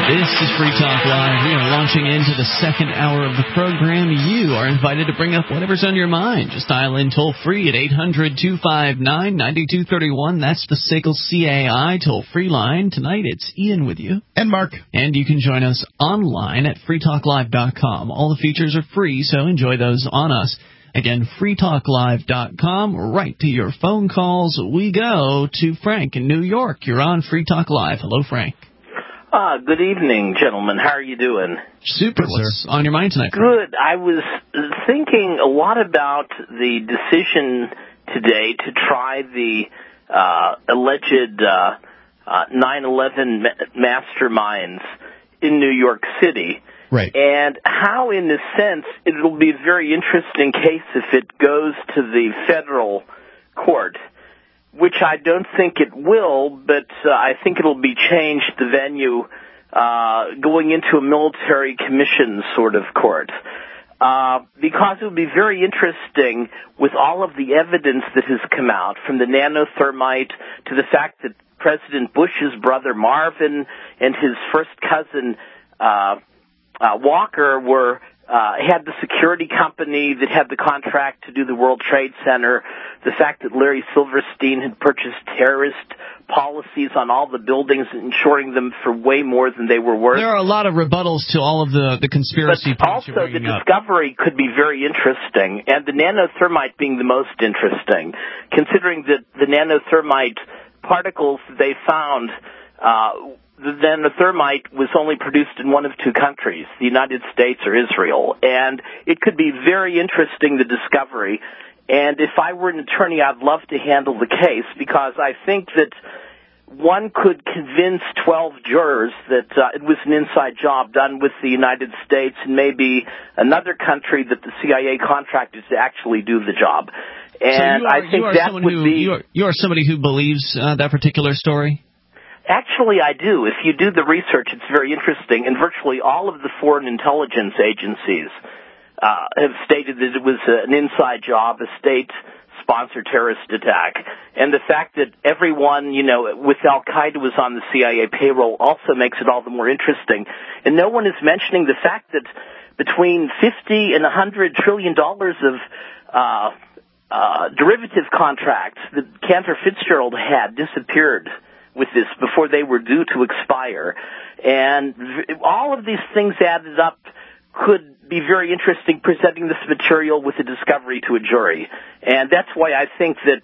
This is Free Talk Live. We are launching into the second hour of the program. You are invited to bring up whatever's on your mind. Just dial in toll-free at 800-259-9231. That's the SACL CAI toll-free line. Tonight, it's Ian with you. And Mark. And you can join us online at freetalklive.com. All the features are free, so enjoy those on us. Again, freetalklive.com. Right to your phone calls we go to Frank in New York. You're on Free Talk Live. Hello, Frank. Good evening, gentlemen. How are you doing? Super. What's on your mind tonight? Good. I was thinking a lot about the decision today to try the alleged 9/11 masterminds in New York City. Right. And how, in a sense, it'll be a very interesting case if it goes to the federal court, which I don't think it will, but I think it'll be changed, the venue, going into a military commission sort of court. Because it would be very interesting with all of the evidence that has come out, from the nanothermite to the fact that President Bush's brother Marvin and his first cousin Walker had the security company that had the contract to do the World Trade Center, the fact that Larry Silverstein had purchased terrorist policies on all the buildings, insuring them for way more than they were worth. There are a lot of rebuttals to all of the conspiracy but points also the discovery could be very interesting, and the nanothermite being the most interesting, considering that the nanothermite particles they found, the nanothermite was only produced in one of two countries, the United States or Israel. And it could be very interesting, the discovery. And if I were an attorney, I'd love to handle the case, because I think that one could convince 12 jurors that it was an inside job done with the United States and maybe another country that the CIA contracted to actually do the job. And so I think that would be... You are somebody who believes that particular story? Actually, I do. If you do the research, it's very interesting. And virtually all of the foreign intelligence agencies have stated that it was an inside job, a state-sponsored terrorist attack. And the fact that everyone, with Al-Qaeda was on the CIA payroll also makes it all the more interesting. And no one is mentioning the fact that between $50 and $100 trillion of derivative contracts that Cantor Fitzgerald had disappeared with this before they were due to expire. And all of these things added up could be very interesting, presenting this material with a discovery to a jury. And that's why I think that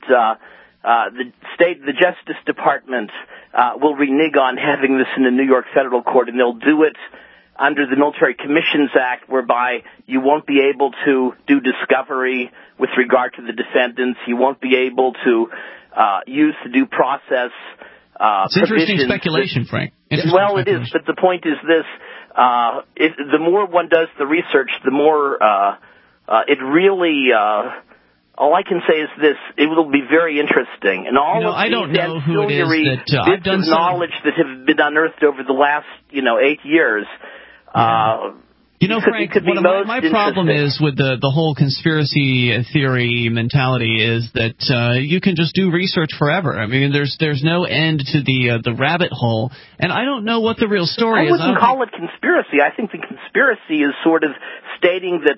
the Justice Department will renege on having this in the New York federal court, and they'll do it under the Military Commissions Act, whereby you won't be able to do discovery with regard to the defendants. You won't be able to use the due process it's interesting speculation, Frank. Well, it is, but the point is this. The more one does the research, the more it really... all I can say is this: it will be very interesting, and all of these ancillary bits of knowledge that have been unearthed over the last, 8 years. Frank, my problem is with the whole conspiracy theory mentality is that you can just do research forever. I mean, there's no end to the rabbit hole, and I don't know what the real story is. I wouldn't call it conspiracy. I think the conspiracy is sort of stating that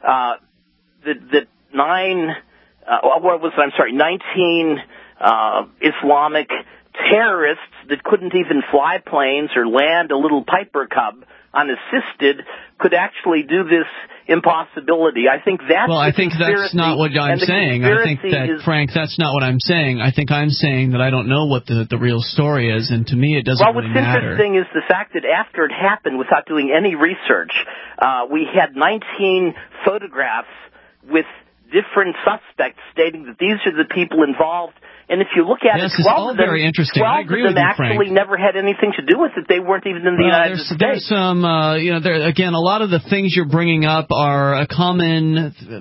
19 Islamic terrorists that couldn't even fly planes or land a little Piper Cub unassisted could actually do this impossibility. I think that's that's not what I'm saying. I think that, Frank, that's not what I'm saying. I think I'm saying that I don't know what the real story is, and to me it doesn't really matter. Well, what's interesting is the fact that after it happened, without doing any research, we had 19 photographs with different suspects stating that these are the people involved. And if you look at it, 12 of them, actually never had anything to do with it. They weren't even in the United States. There's some, again, a lot of the things you're bringing up are a common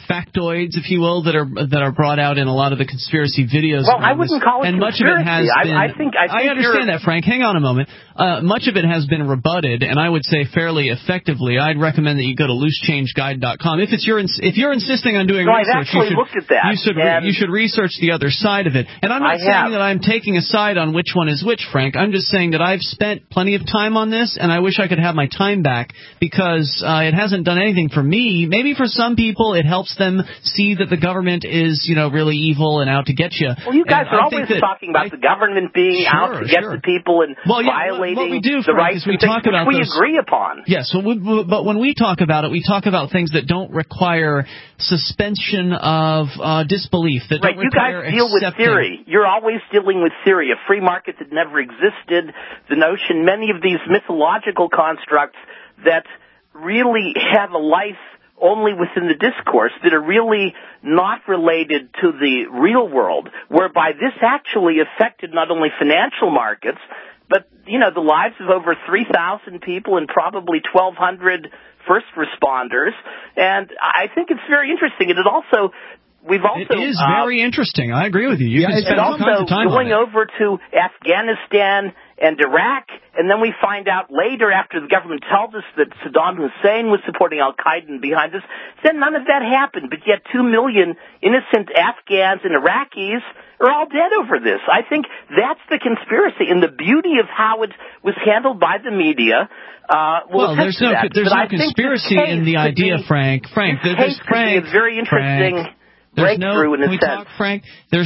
factoids, if you will, that are brought out in a lot of the conspiracy videos. Well, I wouldn't call it and conspiracy. Much of it has been, I think I understand that, Frank. Hang on a moment. Much of it has been rebutted, and I would say fairly effectively. I'd recommend that you go to loosechangeguide.com. If you're insisting on doing research, I've actually looked at that. You should research the other side of it. And I'm not saying that I'm taking a side on which one is which, Frank. I'm just saying that I've spent plenty of time on this, and I wish I could have my time back because it hasn't done anything for me. Maybe for some people it helps them see that the government is, really evil and out to get you. Well, you guys are always talking about the government being out to get the people and violating the rights and things which we agree upon. Yes, but when we talk about it, we talk about things that don't require suspension of disbelief. That don't require you guys deal with theory. You're always dealing with theory, a free market that never existed, the notion, many of these mythological constructs that really have a life only within the discourse, that are really not related to the real world, whereby this actually affected not only financial markets, but, the lives of over 3,000 people and probably 1,200 first responders. And I think it's very interesting. And it is very interesting. I agree with you. You can spend all kinds of time going over to Afghanistan and Iraq, and then we find out later, after the government tells us that Saddam Hussein was supporting al-Qaeda and behind us, then none of that happened. But yet 2 million innocent Afghans and Iraqis are all dead over this. I think that's the conspiracy, and the beauty of how it was handled by the media. There's no conspiracy in the idea, Frank. This could be a very interesting breakthrough in a sense. Frank,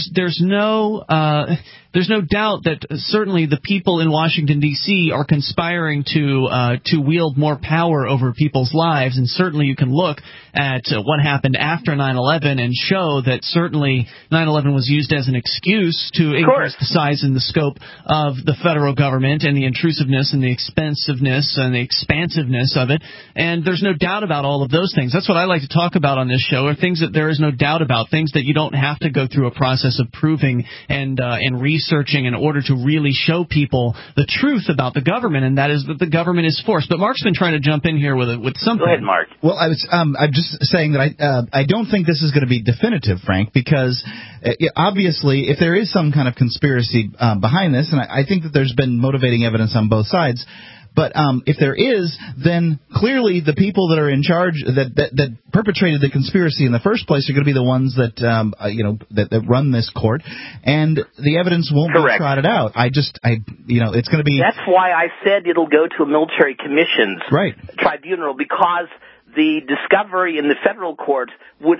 there's no doubt that certainly the people in Washington, D.C. are conspiring to wield more power over people's lives, and certainly you can look at what happened after 9/11 and show that certainly 9/11 was used as an excuse to increase the size and the scope of the federal government and the intrusiveness and the expensiveness and the expansiveness of it, and there's no doubt about all of those things. That's what I like to talk about on this show, are things that there is no doubt about, things that you don't have to go through a process of proving and researching in order to really show people the truth about the government, and that is that the government is forced. But Mark's been trying to jump in here with something. Go ahead, Mark. Well, I'm just saying that I don't think this is going to be definitive, Frank, because obviously if there is some kind of conspiracy behind this, and I think that there's been motivating evidence on both sides, but if there is, then clearly the people that are in charge that perpetrated the conspiracy in the first place are going to be the ones that that run this court, and the evidence won't be trotted out. It's going to be. That's why I said it'll go to a military commissions tribunal, because the discovery in the federal court would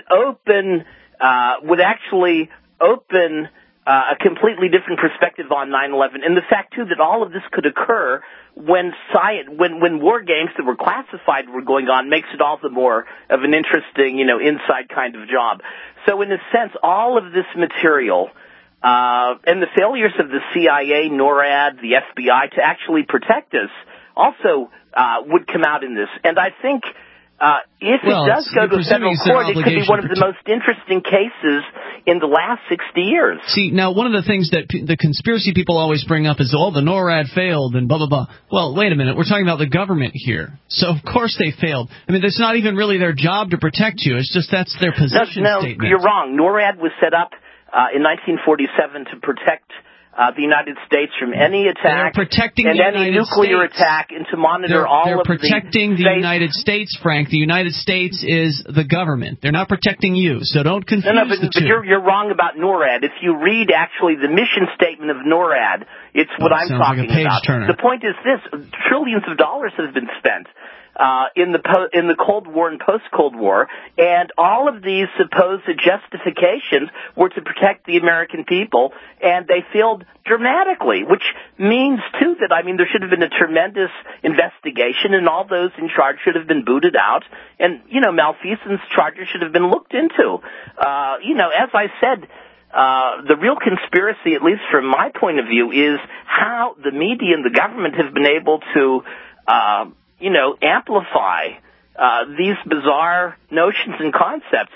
actually open a completely different perspective on 9/11, and the fact too that all of this could occur when war games that were classified were going on makes it all the more of an interesting, inside kind of job. So in a sense, all of this material and the failures of the CIA, NORAD, the FBI to actually protect us also would come out in this. And I think if it does go to a federal court, it could be one of the most interesting cases in the last 60 years. See, now one of the things that the conspiracy people always bring up is, the NORAD failed and blah, blah, blah. Well, wait a minute. We're talking about the government here. So, of course they failed. I mean, it's not even really their job to protect you. It's just that's their position statement. No, you're wrong. NORAD was set up in 1947 to protect the United States from any attack and any nuclear attack, and to monitor all of the They're protecting the United States, Frank. The United States is the government. They're not protecting you, so don't confuse the two. But you're wrong about NORAD. If you read actually the mission statement of NORAD, it's what I'm talking about. The point is this: trillions of dollars have been spent in the Cold War and post-Cold War, and all of these supposed justifications were to protect the American people, and they failed dramatically, which means, too, that, there should have been a tremendous investigation, and all those in charge should have been booted out, and, malfeasance charges should have been looked into. As I said, the real conspiracy, at least from my point of view, is how the media and the government have been able to amplify these bizarre notions and concepts.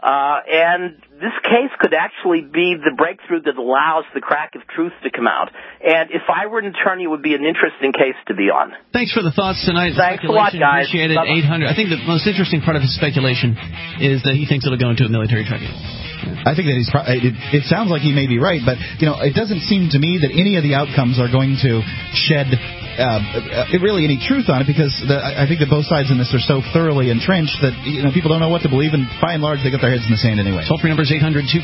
And this case could actually be the breakthrough that allows the crack of truth to come out. And if I were an attorney, it would be an interesting case to be on. Thanks for the thoughts tonight. Thanks a lot, guys. Appreciate it. 800. I think the most interesting part of his speculation is that he thinks it'll go into a military tribunal. I think that it sounds like he may be right, but it doesn't seem to me that any of the outcomes are going to shed really any truth on it, because I think that both sides in this are so thoroughly entrenched that people don't know what to believe, and by and large they got their heads in the sand anyway. Toll-free number is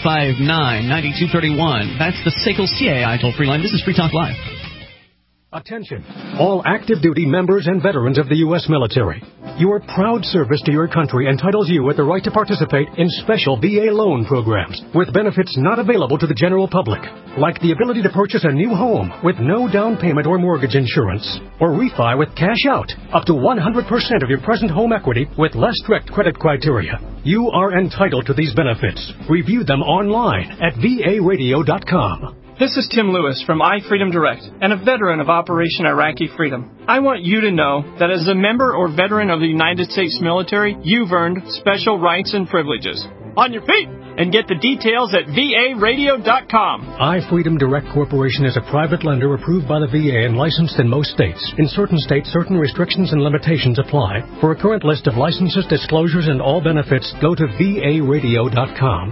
800-259-9231. That's the SACL CAI toll-free line. This is Free Talk Live. Attention, all active duty members and veterans of the U.S. military. Your proud service to your country entitles you with the right to participate in special VA loan programs with benefits not available to the general public, like the ability to purchase a new home with no down payment or mortgage insurance, or refi with cash out, up to 100% of your present home equity with less strict credit criteria. You are entitled to these benefits. Review them online at varadio.com. This is Tim Lewis from iFreedom Direct and a veteran of Operation Iraqi Freedom. I want you to know that as a member or veteran of the United States military, you've earned special rights and privileges. On your feet! And get the details at varadio.com. iFreedom Direct Corporation is a private lender approved by the VA and licensed in most states. In certain states, certain restrictions and limitations apply. For a current list of licenses, disclosures, and all benefits, go to varadio.com.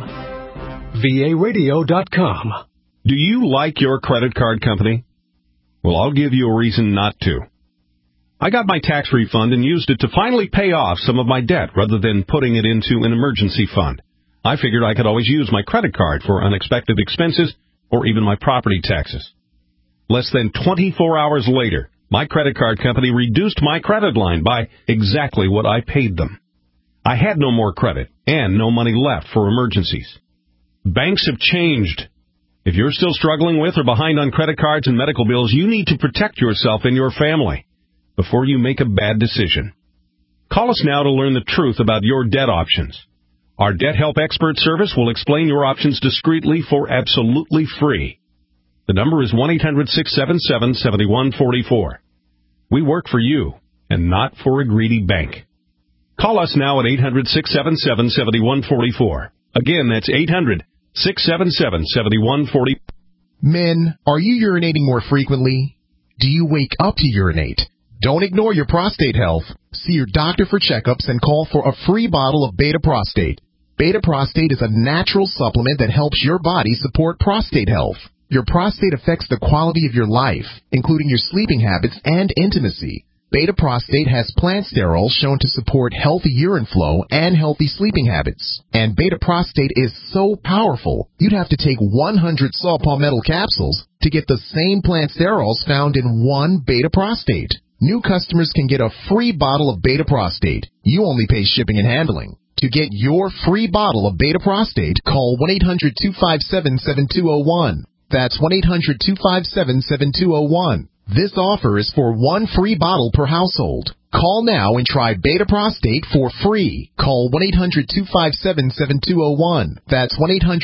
varadio.com. Do you like your credit card company? Well, I'll give you a reason not to. I got my tax refund and used it to finally pay off some of my debt rather than putting it into an emergency fund. I figured I could always use my credit card for unexpected expenses or even my property taxes. Less than 24 hours later, my credit card company reduced my credit line by exactly what I paid them. I had no more credit and no money left for emergencies. Banks have changed. If you're still struggling with or behind on credit cards and medical bills, you need to protect yourself and your family before you make a bad decision. Call us now to learn the truth about your debt options. Our Debt Help Expert Service will explain your options discreetly for absolutely free. The number is 1-800-677-7144. We work for you and not for a greedy bank. Call us now at 800-677-7144. Again, that's 800-677-7140. Men, are you urinating more frequently? Do you wake up to urinate? Don't ignore your prostate health. See your doctor for checkups and call for a free bottle of Beta Prostate. Beta Prostate is a natural supplement that helps your body support prostate health. Your prostate affects the quality of your life, including your sleeping habits and intimacy. Beta Prostate has plant sterols shown to support healthy urine flow and healthy sleeping habits. And Beta Prostate is so powerful, you'd have to take 100 saw palmetto capsules to get the same plant sterols found in one Beta Prostate. New customers can get a free bottle of Beta Prostate. You only pay shipping and handling. To get your free bottle of Beta Prostate, call 1-800-257-7201. That's 1-800-257-7201. This offer is for one free bottle per household. Call now and try Beta Prostate for free. Call 1-800-257-7201. That's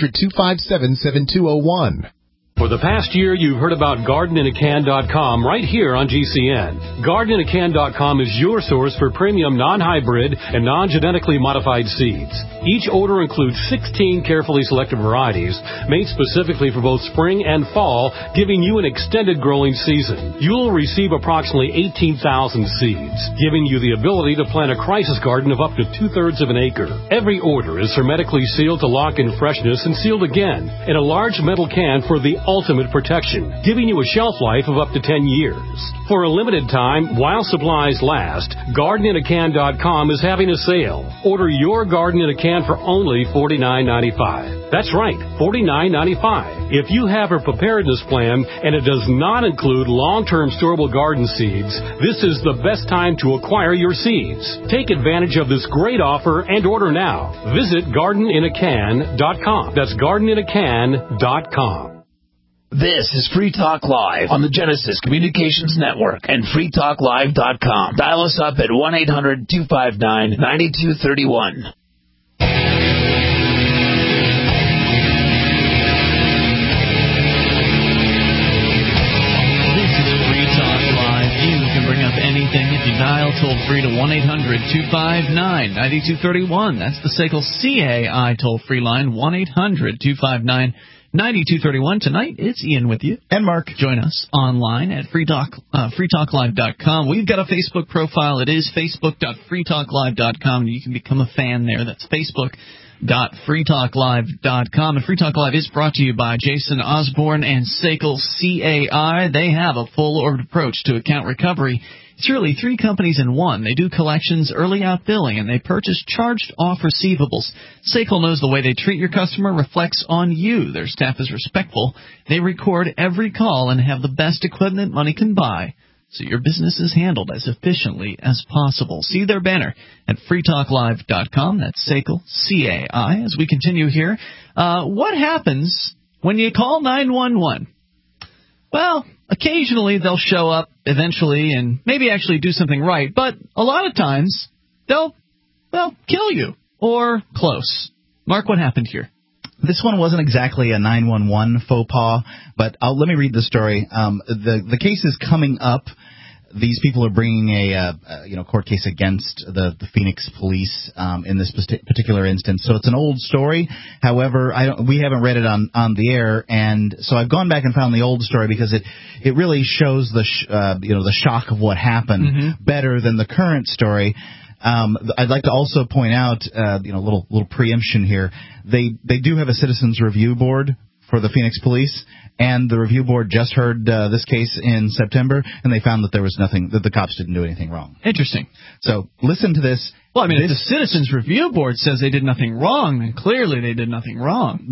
1-800-257-7201. For the past year, you've heard about GardenInACan.com right here on GCN. GardenInACan.com is your source for premium non-hybrid and non-genetically modified seeds. Each order includes 16 carefully selected varieties made specifically for both spring and fall, giving you an extended growing season. You'll receive approximately 18,000 seeds, giving you the ability to plant a crisis garden of up to 2/3 of an acre. Every order is hermetically sealed to lock in freshness and sealed again in a large metal can for the ultimate protection, giving you a shelf life of up to 10 years. For a limited time, while supplies last, GardenInACan.com is having a sale. Order your garden in a can for only $49.95. That's right, $49.95. If you have a preparedness plan and it does not include long-term storable garden seeds, this is the best time to acquire your seeds. Take advantage of this great offer and order now. Visit GardenInACan.com. That's GardenInACan.com. This is Free Talk Live on the Genesis Communications Network and freetalklive.com. Dial us up at 1-800-259-9231. This is Free Talk Live. You can bring up anything You dial toll-free to 1-800-259-9231. That's the SACL CAI toll-free line, 1-800-259-9231. Tonight, it's Ian with you. And Mark. Join us online at freetalklive.com. We've got a Facebook profile. It is facebook.freetalklive.com. You can become a fan there. That's facebook.freetalklive.com. And Free Talk Live is brought to you by Jason Osborne and SACL CAI. They have a full-orbed approach to account recovery. It's really three companies in one. They do collections, early out billing, and they purchase charged-off receivables. SACL knows the way they treat your customer reflects on you. Their staff is respectful. They record every call and have the best equipment money can buy, so your business is handled as efficiently as possible. See their banner at freetalklive.com. That's SACL, C-A-I. As we continue here, what happens when you call 911? Well, occasionally they'll show up eventually and maybe actually do something right, but a lot of times they'll kill you or close. Mark, what happened here? This one wasn't exactly a 911 faux pas, but let me read the story. The case is coming up. These people are bringing a court case against the Phoenix police in this particular instance. So it's an old story. However, we haven't read it on the air, and so I've gone back and found the old story because it really shows the shock of what happened better than the current story. I'd like to also point out, little preemption here. They do have a citizens review board for the Phoenix police, and the review board just heard this case in September, and they found that there was nothing, that the cops didn't do anything wrong. Interesting. So listen to this. Well, I mean, if the Citizens Review Board says they did nothing wrong, then clearly they did nothing wrong.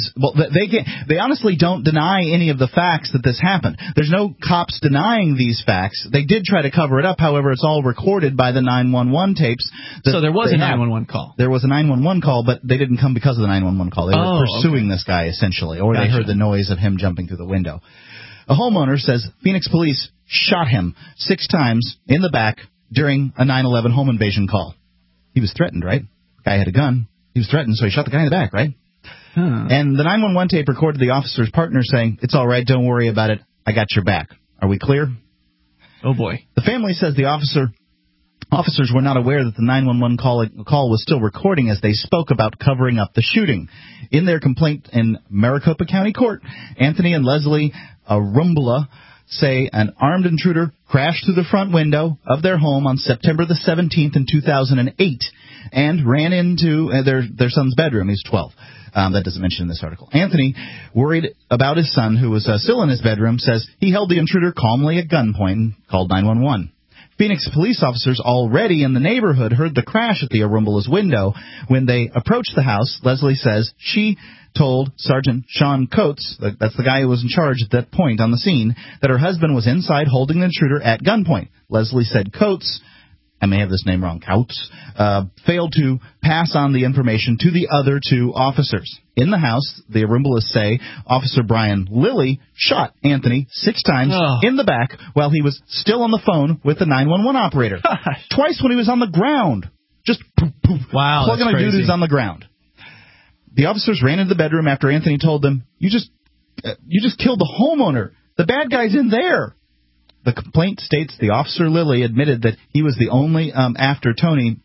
They honestly don't deny any of the facts that this happened. There's no cops denying these facts. They did try to cover it up. However, it's all recorded by the 911 tapes. So there was a 911 call. There was a 911 call, but they didn't come because of the 911 call. They were pursuing this guy, essentially, or they heard the noise of him jumping through the window. A homeowner says Phoenix police shot him 6 times in the back during a 9/11 home invasion call. He was threatened, right? The guy had a gun. He was threatened, so he shot the guy in the back, right? And the 911 tape recorded the officer's partner saying, "It's all right, don't worry about it. I got your back." Are we clear? Oh, boy. The family says the officers were not aware that the 911 call was still recording as they spoke about covering up the shooting. In their complaint in Maricopa County Court, Anthony and Leslie Arumbula say an armed intruder crashed through the front window of their home on September the 17th in 2008 and ran into their son's bedroom. He's 12. That doesn't mention in this article. Anthony, worried about his son, who was still in his bedroom, says he held the intruder calmly at gunpoint and called 911. Phoenix police officers already in the neighborhood heard the crash at the Arumbula's window. When they approached the house, Leslie says she told Sergeant Sean Coates, that's the guy who was in charge at that point on the scene, that her husband was inside holding the intruder at gunpoint. Leslie said Coates, I may have this name wrong, Coates, failed to pass on the information to the other 2 officers. In the house, the Arumbulas say Officer Brian Lilly shot Anthony 6 times in the back while he was still on the phone with the 911 operator. Twice when he was on the ground. Just poof, poof, plugging a dude who's on the ground. The officers ran into the bedroom after Anthony told them, you just killed the homeowner. The bad guy's in there. The complaint states the officer Lilly admitted that he was the only after Tony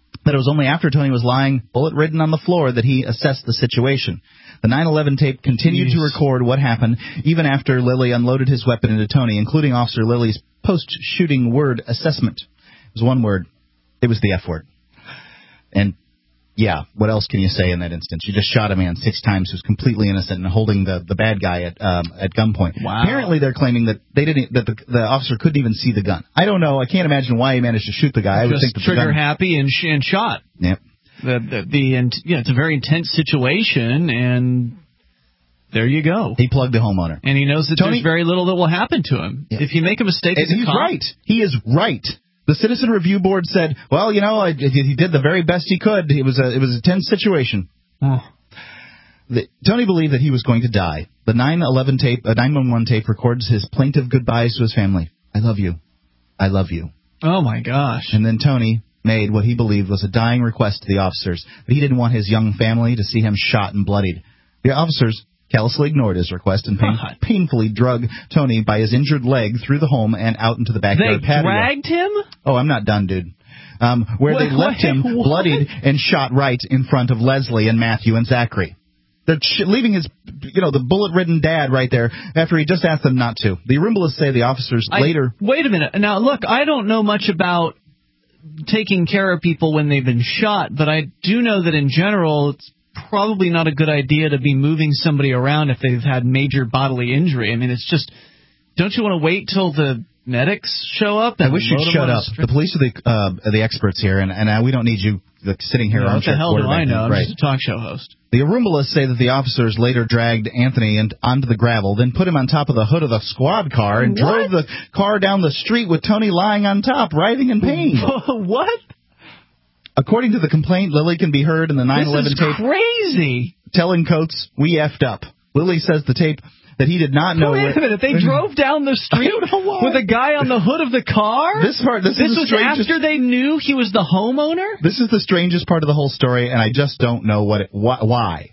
was lying bullet-ridden on the floor that he assessed the situation. The 9/11 tape continued to record what happened even after Lilly unloaded his weapon into Tony, including Officer Lilly's post-shooting word assessment. It was one word. It was the F word. And yeah, what else can you say in that instance? You just shot a man 6 times who's completely innocent and holding the bad guy at gunpoint. Wow. Apparently, they're claiming that the officer couldn't even see the gun. I don't know. I can't imagine why he managed to shoot the guy. I would think trigger happy and shot. Yep. It's a very intense situation, and there you go. He plugged the homeowner, and he knows that there's very little that will happen to him if you make a mistake. He's right. He is right. The Citizen Review Board said, well, he did the very best he could. It was a tense situation. Tony believed that he was going to die. The 911 tape records his plaintive goodbyes to his family. I love you. I love you. Oh, my gosh. And then Tony made what he believed was a dying request to the officers, that he didn't want his young family to see him shot and bloodied. The officers callously ignored his request and painfully drug Tony by his injured leg through the home and out into the backyard patio. They dragged him? Oh, I'm not done, dude. Where they left him bloodied and shot right in front of Leslie and Matthew and Zachary. They're leaving his, the bullet-ridden dad right there after he just asked them not to. The Arumbalas say the officers later... Wait a minute. Now, look, I don't know much about taking care of people when they've been shot, but I do know that in general it's probably not a good idea to be moving somebody around if they've had major bodily injury. I mean, it's just... Don't you want to wait till the medics show up? I wish you'd shut up. The police are the experts here, and we don't need you sitting here. What the hell do I know? I'm just a talk show host. The Arumbalas say that the officers later dragged Anthony onto the gravel, then put him on top of the hood of the squad car and drove the car down the street with Tony lying on top, writhing in pain. What? According to the complaint, Lily can be heard in the 9/11 tape. This is crazy. Telling Coates, "We effed up." Lily says the tape that he did not know. Wait a minute, they drove down the street with a guy on the hood of the car? This was after they knew he was the homeowner? This is the strangest part of the whole story, and I just don't know why.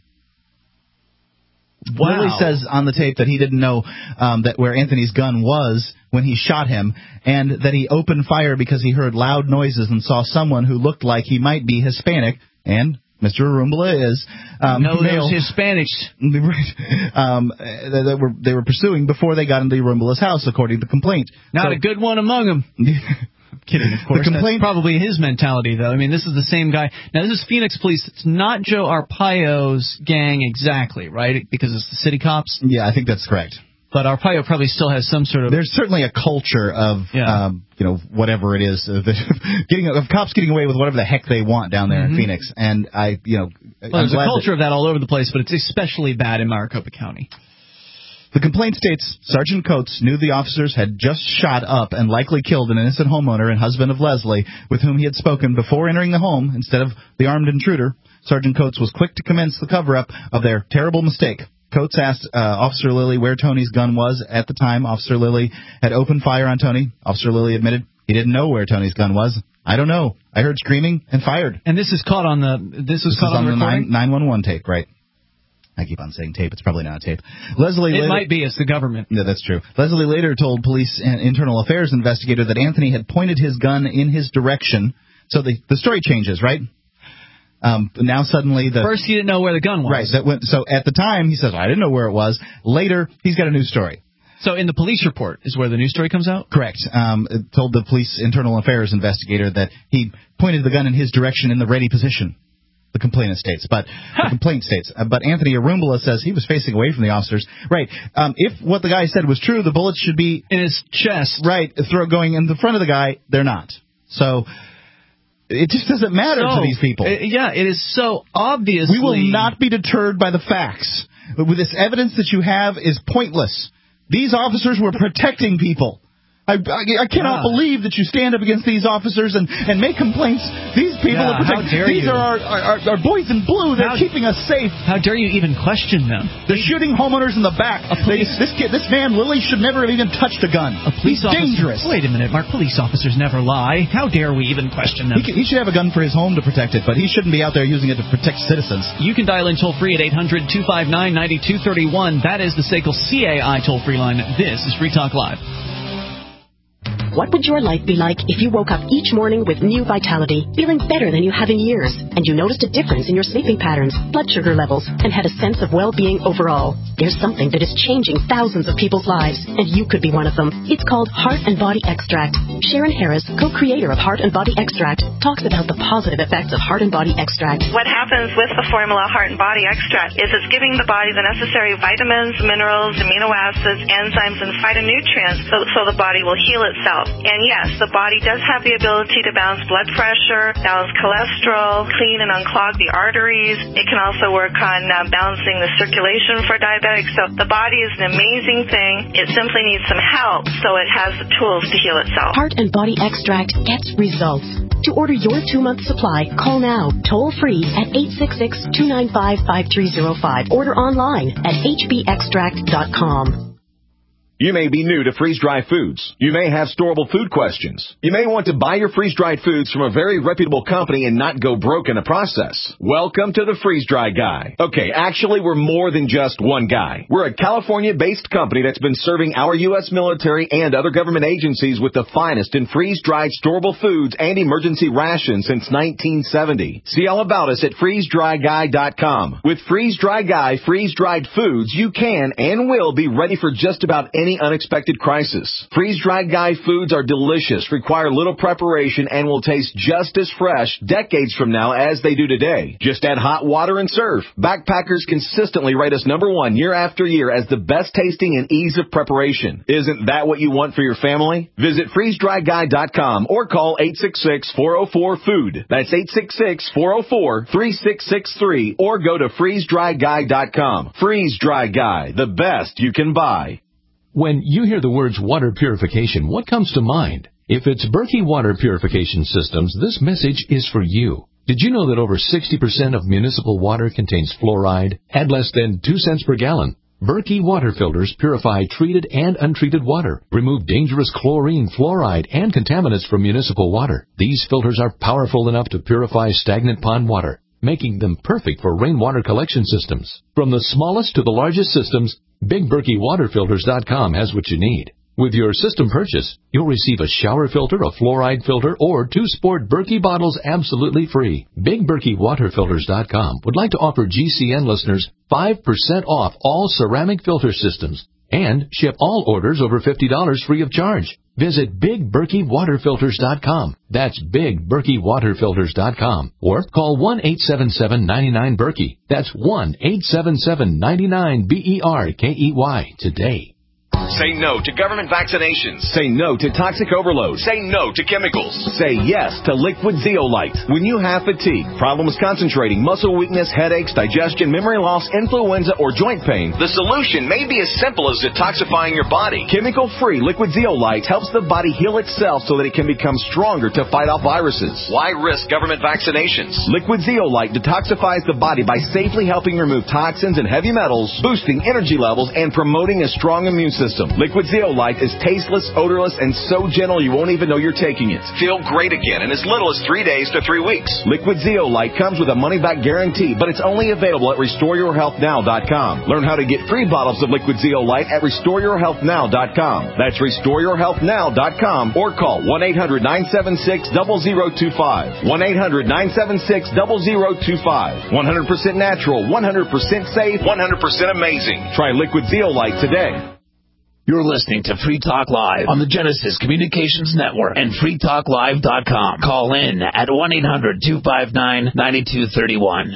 Wow. Lily says on the tape that he didn't know that where Anthony's gun was when he shot him, and that he opened fire because he heard loud noises and saw someone who looked like he might be Hispanic, and Mr. Arumbala is no, male. Those Hispanics. They were pursuing before they got into Arumbala's house, according to the complaint. Not a good one among them. I'm kidding, of course. That's probably his mentality, though. I mean, this is the same guy. Now, this is Phoenix Police. It's not Joe Arpaio's gang exactly, right? Because it's the city cops? Yeah, I think that's correct. But Arpaio probably still has some sort of... There's certainly a culture of, whatever it is, of cops getting away with whatever the heck they want down there in Phoenix. And there's a culture of that all over the place, but it's especially bad in Maricopa County. The complaint states Sergeant Coates knew the officers had just shot up and likely killed an innocent homeowner and husband of Leslie, with whom he had spoken before entering the home instead of the armed intruder. Sergeant Coates was quick to commence the cover-up of their terrible mistake. Coates asked Officer Lilly where Tony's gun was. At the time, Officer Lilly had opened fire on Tony. Officer Lilly admitted he didn't know where Tony's gun was. I don't know. I heard screaming and fired. And this is caught on the... This was caught on the 911 tape, right? I keep on saying tape. It's probably not a tape. It might be. It's the government. Yeah, that's true. Leslie later told police and internal affairs investigator that Anthony had pointed his gun in his direction. So the story changes, right? Now suddenly First he didn't know where the gun was. Right. So at the time he says, I didn't know where it was. Later he's got a new story. So in the police report is where the news story comes out? Correct. It told the police internal affairs investigator that he pointed the gun in his direction in the ready position. The complaint states, but Anthony Arumbala says he was facing away from the officers. Right. If what the guy said was true, the bullets should be in his chest. Right. Going in the front of the guy. They're not. So it just doesn't matter to these people. It is so obviously. We will not be deterred by the facts. With this evidence that you have is pointless. These officers were protecting people. I cannot believe that you stand up against these officers and make complaints. These people are protecting. These are our boys in blue. They're keeping us safe. How dare you even question them? They're shooting homeowners in the back. This man Lilly should never have even touched a gun. He's dangerous. Wait a minute, Mark. Police officers never lie. How dare we even question them? He should have a gun for his home to protect it, but he shouldn't be out there using it to protect citizens. You can dial in toll free at 800-259-9231. That is the SACL CAI toll free line. This is Free Talk Live. What would your life be like if you woke up each morning with new vitality, feeling better than you have in years, and you noticed a difference in your sleeping patterns, blood sugar levels, and had a sense of well-being overall? There's something that is changing thousands of people's lives, and you could be one of them. It's called Heart and Body Extract. Sharon Harris, co-creator of Heart and Body Extract, talks about the positive effects of Heart and Body Extract. What happens with the formula Heart and Body Extract is it's giving the body the necessary vitamins, minerals, amino acids, enzymes, and phytonutrients so the body will heal itself. And yes, the body does have the ability to balance blood pressure, balance cholesterol, clean and unclog the arteries. It can also work on balancing the circulation for diabetics. So the body is an amazing thing. It simply needs some help so it has the tools to heal itself. Heart and Body Extract gets results. To order your 2-month supply, call now, toll free at 866-295-5305. Order online at hbextract.com. You may be new to freeze-dried foods. You may have storable food questions. You may want to buy your freeze-dried foods from a very reputable company and not go broke in the process. Welcome to the Freeze-Dry Guy. Okay, actually, we're more than just one guy. We're a California-based company that's been serving our U.S. military and other government agencies with the finest in freeze-dried storable foods and emergency rations since 1970. See all about us at freezedryguy.com. With Freeze-Dry Guy freeze-dried foods, you can and will be ready for just about any unexpected crisis. Freeze-Dried Guy foods are delicious, require little preparation, and will taste just as fresh decades from now as they do today. Just add hot water and serve. Backpackers consistently rate us #1 year after year as the best tasting and ease of preparation. Isn't that what you want for your family? Visit freezedryguy.com or call 866-404-FOOD. That's 866-404-3663 or go to freezedryguy.com. Freeze-Dry Guy, the best you can buy. When you hear the words water purification, what comes to mind? If it's Berkey Water Purification Systems, this message is for you. Did you know that over 60% of municipal water contains fluoride at less than 2 cents per gallon? Berkey water filters purify treated and untreated water, remove dangerous chlorine, fluoride, and contaminants from municipal water. These filters are powerful enough to purify stagnant pond water, making them perfect for rainwater collection systems. From the smallest to the largest systems, BigBerkeyWaterFilters.com has what you need. With your system purchase, you'll receive a shower filter, a fluoride filter, or 2 sport Berkey bottles absolutely free. BigBerkeyWaterFilters.com would like to offer GCN listeners 5% off all ceramic filter systems and ship all orders over $50 free of charge. Visit BigBerkeyWaterFilters.com. That's BigBerkeyWaterFilters.com. Or call 1-877-99-BERKEY. That's 1-877-99-BERKEY today. Say no to government vaccinations. Say no to toxic overload. Say no to chemicals. Say yes to Liquid Zeolite. When you have fatigue, problems concentrating, muscle weakness, headaches, digestion, memory loss, influenza, or joint pain, the solution may be as simple as detoxifying your body. Chemical-free Liquid Zeolite helps the body heal itself so that it can become stronger to fight off viruses. Why risk government vaccinations? Liquid Zeolite detoxifies the body by safely helping remove toxins and heavy metals, boosting energy levels, and promoting a strong immune system. Liquid Zeolite is tasteless, odorless, and so gentle you won't even know you're taking it. Feel great again in as little as 3 days to 3 weeks. Liquid Zeolite comes with a money-back guarantee, but it's only available at RestoreYourHealthNow.com. Learn how to get free bottles of Liquid Zeolite at RestoreYourHealthNow.com. That's RestoreYourHealthNow.com or call 1-800-976-0025. 1-800-976-0025. 100% natural, 100% safe, 100% amazing. Try Liquid Zeolite today. You're listening to Free Talk Live on the Genesis Communications Network and freetalklive.com. Call in at 1-800-259-9231.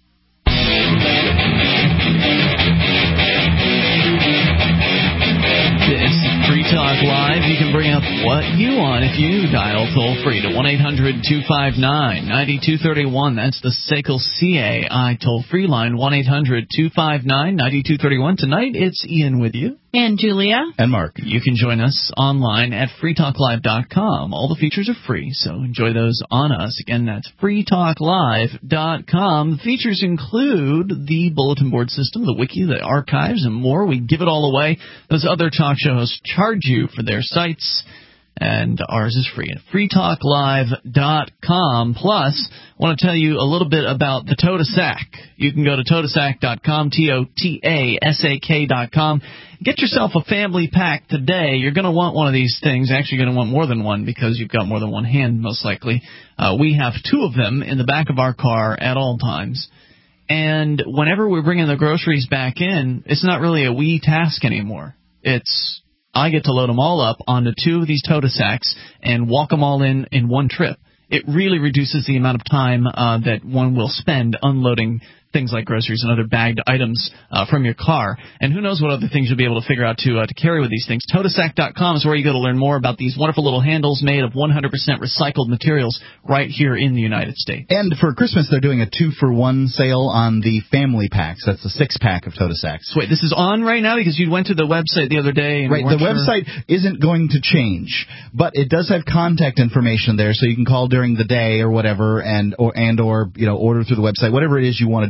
This is Free Talk Live. You can bring up what you want if you dial toll-free to 1-800-259-9231. That's the SACL CAI toll-free line, 1-800-259-9231. Tonight, it's Ian with you. And Julia. And Mark. You can join us online at freetalklive.com. All the features are free, so enjoy those on us. Again, that's freetalklive.com. The features include the bulletin board system, the wiki, the archives, and more. We give it all away. Those other talk show hosts charge you for their sites, and ours is free at freetalklive.com. Plus, I want to tell you a little bit about the Totasak. You can go to totasak.com, Totasak.com. Get yourself a family pack today. You're going to want one of these things. Actually, you're going to want more than one because you've got more than one hand, most likely. We have 2 of them in the back of our car at all times. And whenever we're bringing the groceries back in, it's not really a we task anymore. I get to load them all up onto 2 of these Totasaks and walk them all in one trip. It really reduces the amount of time that one will spend unloading things like groceries and other bagged items from your car. And who knows what other things you'll be able to figure out to carry with these things. Totasak.com is where you go to learn more about these wonderful little handles made of 100% recycled materials right here in the United States. And for Christmas, they're doing a 2-for-1 sale on the family packs. That's the 6-pack of Totasaks. So wait, this is on right now because you went to the website the other day. And right, the website isn't going to change, but it does have contact information there, so you can call during the day or whatever, and or order through the website, whatever it is you want to do.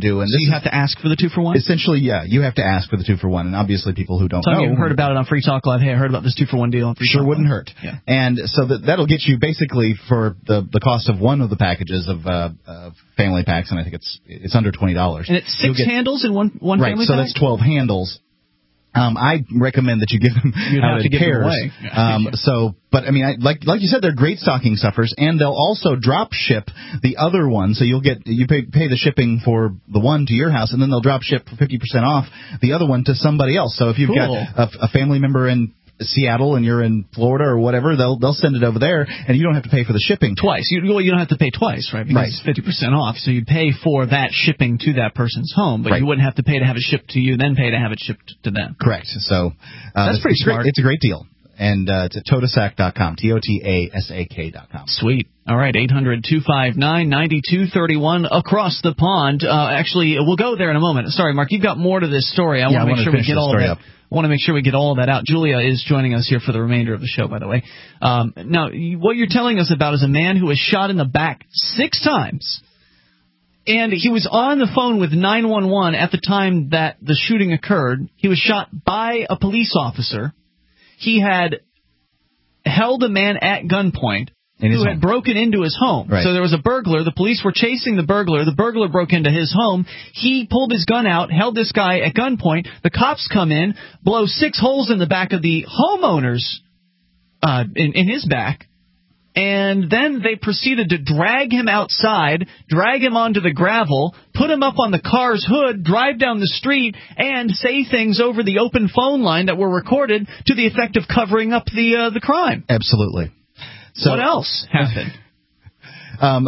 do. And so you have to ask for the 2-for-1? Essentially, yeah, you have to ask for the 2-for-1, and obviously people who don't Some know. of you have heard about it on Free Talk Live. Hey, I heard about this 2-for-1 deal on Free Sure Talk wouldn't Live. hurt. Yeah. And so that'll get you basically for the cost of one of the packages of family packs, and I think it's under $20. And it's 6 handles in one family pack? Right, so that's 12 handles. I recommend that you give them out in pairs. But I mean, like you said, they're great stocking stuffers, and they'll also drop ship the other one. So you pay the shipping for the one to your house, and then they'll drop ship for 50% off the other one to somebody else. So if you've got a family member in Seattle and you're in Florida or whatever, they'll send it over there, and you don't have to pay for the shipping twice. You don't have to pay twice, right? Because it's 50% off, so you pay for that shipping to that person's home, but you wouldn't have to pay to have it shipped to you, then pay to have it shipped to them. Correct. So that's pretty smart. It's a great deal. And it's at Totasak.com, TOTASAK.com. Sweet. All right, 800-259-9231 across the pond. Actually, we'll go there in a moment. Sorry, Mark, you've got more to this story. I want to make sure we get all of that. I want to make sure we get all of that out. Julia is joining us here for the remainder of the show, by the way. Now, what you're telling us about is a man who was shot in the back 6 times, and he was on the phone with 911 at the time that the shooting occurred. He was shot by a police officer. He had held a man at gunpoint who had broken into his home. Right. So there was a burglar. The police were chasing the burglar. The burglar broke into his home. He pulled his gun out, held this guy at gunpoint. The cops come in, blow 6 holes in the back of the homeowner's in his back. And then they proceeded to drag him outside, drag him onto the gravel, put him up on the car's hood, drive down the street, and say things over the open phone line that were recorded to the effect of covering up the crime. Absolutely. So, what else happened? And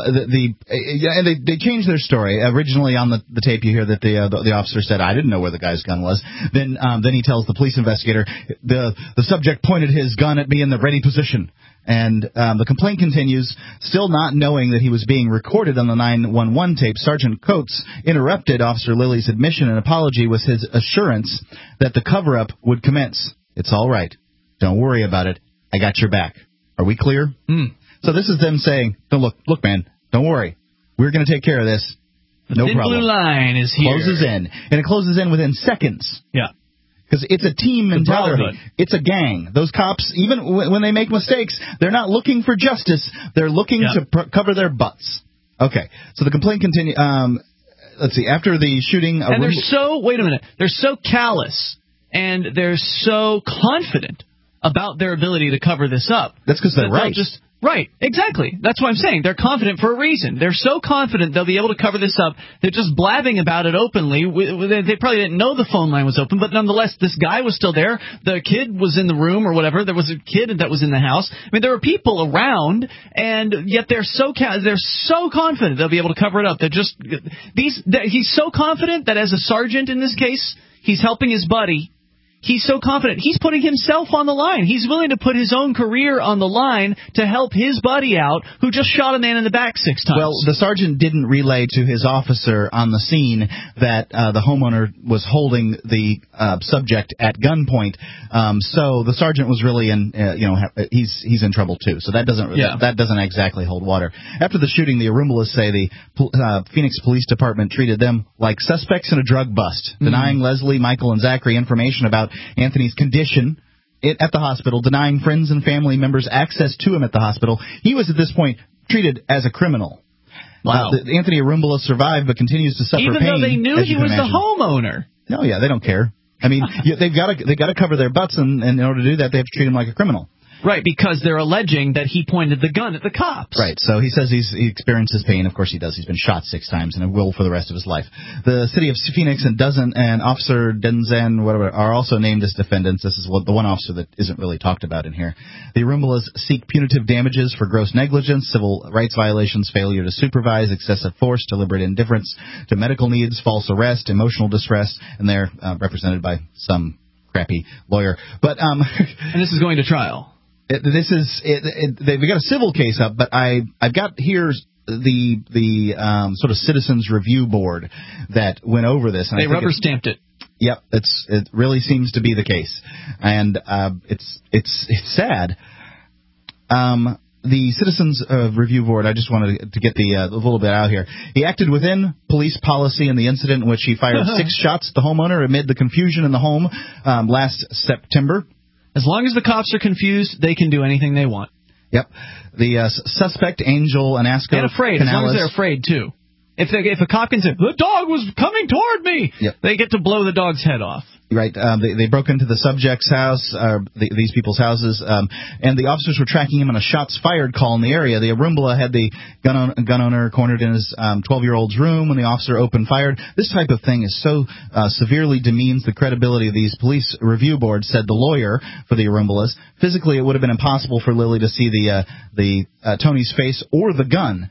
they changed their story. Originally on the tape, you hear that the officer said, "I didn't know where the guy's gun was." Then he tells the police investigator, the subject pointed his gun at me in the ready position. And the complaint continues. Still not knowing that he was being recorded on the 911 tape, Sergeant Coates interrupted Officer Lilly's admission and apology with his assurance that the cover-up would commence. "It's all right. Don't worry about it. I got your back." Are we clear? So this is them saying, look, man, don't worry. We're going to take care of this. No problem. The blue line is here. Closes in. And it closes in within seconds. Yeah. Because it's a team mentality. It's a gang. Those cops, even when they make mistakes, they're not looking for justice. They're looking to cover their butts. Okay. So the complaint continues. Let's see. After the shooting... And they're so callous, and they're so confident about their ability to cover this up. That's because they're right. Right, exactly. That's what I'm saying. They're confident for a reason. They're so confident they'll be able to cover this up. They're just blabbing about it openly. They probably didn't know the phone line was open, but nonetheless, this guy was still there. The kid was in the room or whatever. There was a kid that was in the house. I mean, there were people around, and yet they're so confident they'll be able to cover it up. He's so confident that as a sergeant in this case, he's helping his buddy. He's so confident. He's putting himself on the line. He's willing to put his own career on the line to help his buddy out who just shot a man in the back 6 times. Well, the sergeant didn't relay to his officer on the scene that the homeowner was holding the subject at gunpoint. So the sergeant was really he's in trouble too. So that doesn't exactly hold water. After the shooting, the Arumbalas say the Phoenix Police Department treated them like suspects in a drug bust, denying Leslie, Michael, and Zachary information about Anthony's condition at the hospital, denying friends and family members access to him at the hospital. He was at this point treated as a criminal. Wow. Anthony Arumbala survived but continues to suffer pain. Even though they knew he was the homeowner. No, yeah, they don't care. I mean, they've got to cover their butts, and in order to do that, they have to treat him like a criminal. Right, because they're alleging that he pointed the gun at the cops. Right, so he says he experiences pain. Of course he does. He's been shot 6 times and will for the rest of his life. The city of Phoenix and Officer Denzen are also named as defendants. This is the one officer that isn't really talked about in here. The Arumbalas seek punitive damages for gross negligence, civil rights violations, failure to supervise, excessive force, deliberate indifference to medical needs, false arrest, emotional distress, and they're represented by some crappy lawyer. But and this is going to trial. They've got a civil case up, but I've got here the sort of citizens review board that went over this. And they rubber stamped it. Yep, it really seems to be the case, and it's sad. the Citizens Review Board, I just wanted to get a little bit out here. He acted within police policy in the incident in which he fired 6 shots at the homeowner amid the confusion in the home last September. As long as the cops are confused, they can do anything they want. Yep. The suspect, Angel Anasco. And afraid, Canales, as long as they're afraid, too. If a cop can say, the dog was coming toward me, yep, they get to blow the dog's head off. Right. They broke into the subject's house, these people's houses, and the officers were tracking him on a shots fired call in the area. The Arumbala had the gun owner cornered in his 12-year-old's room when the officer opened fired. This type of thing is so severely demeans the credibility of these police review boards, said the lawyer for the Arumbalas. Physically, it would have been impossible for Lily to see the Tony's face or the gun.